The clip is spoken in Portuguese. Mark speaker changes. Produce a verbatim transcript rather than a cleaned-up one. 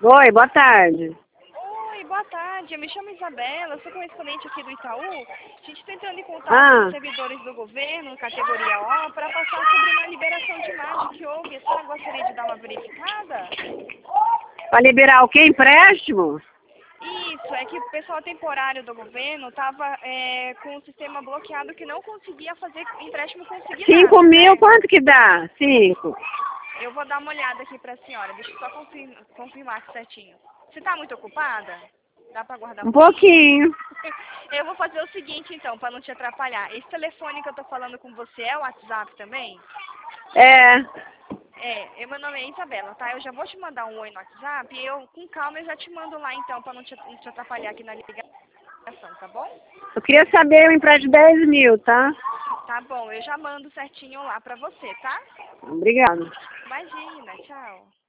Speaker 1: Oi, boa tarde.
Speaker 2: Oi, boa tarde. Eu me chamo Isabela, eu sou correspondente aqui do Itaú. A gente está entrando em contato
Speaker 1: Ah,
Speaker 2: com os servidores do governo, categoria O, para passar sobre uma liberação de imagem que houve. A senhora gostaria de dar uma verificada?
Speaker 1: para liberar o quê? Empréstimo?
Speaker 2: Isso, é que o pessoal temporário do governo estava é, com o sistema bloqueado que não conseguia fazer empréstimo consignado.
Speaker 1: Cinco mil,
Speaker 2: Certo?
Speaker 1: quanto que dá? Cinco.
Speaker 2: Eu vou dar uma olhada aqui para a senhora, deixa eu só confirmar, confirmar aqui certinho. Você está muito ocupada? Dá para aguardar um
Speaker 1: Um
Speaker 2: pouquinho?
Speaker 1: pouquinho.
Speaker 2: Eu vou fazer o seguinte, então, para não te atrapalhar. Esse telefone que eu tô falando com você é o WhatsApp também?
Speaker 1: É,
Speaker 2: É, eu, meu nome é Isabela, tá? Eu já vou te mandar um oi no WhatsApp e eu, com calma, eu já te mando lá, então, para não te, não te atrapalhar aqui na ligação, tá bom?
Speaker 1: eu queria saber o empréstimo de dez mil, tá?
Speaker 2: Tá bom, eu já mando certinho lá pra você, tá?
Speaker 1: Obrigada.
Speaker 2: Imagina, tchau.